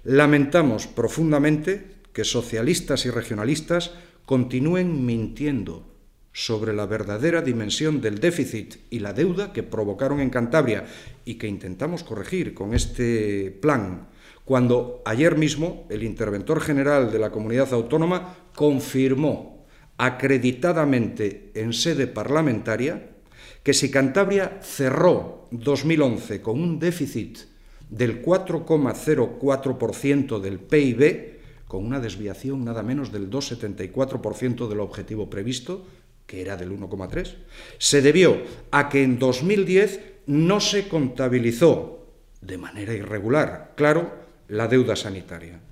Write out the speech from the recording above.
Lamentamos profundamente que socialistas y regionalistas continúen mintiendo sobre la verdadera dimensión del déficit y la deuda que provocaron en Cantabria y que intentamos corregir con este plan, cuando ayer mismo el interventor general de la comunidad autónoma confirmó acreditadamente en sede parlamentaria que si Cantabria cerró 2011 con un déficit del 4,04% del PIB, con una desviación nada menos del 2,74% del objetivo previsto, que era del 1,3%, se debió a que en 2010 no se contabilizó de manera irregular, claro, la deuda sanitaria.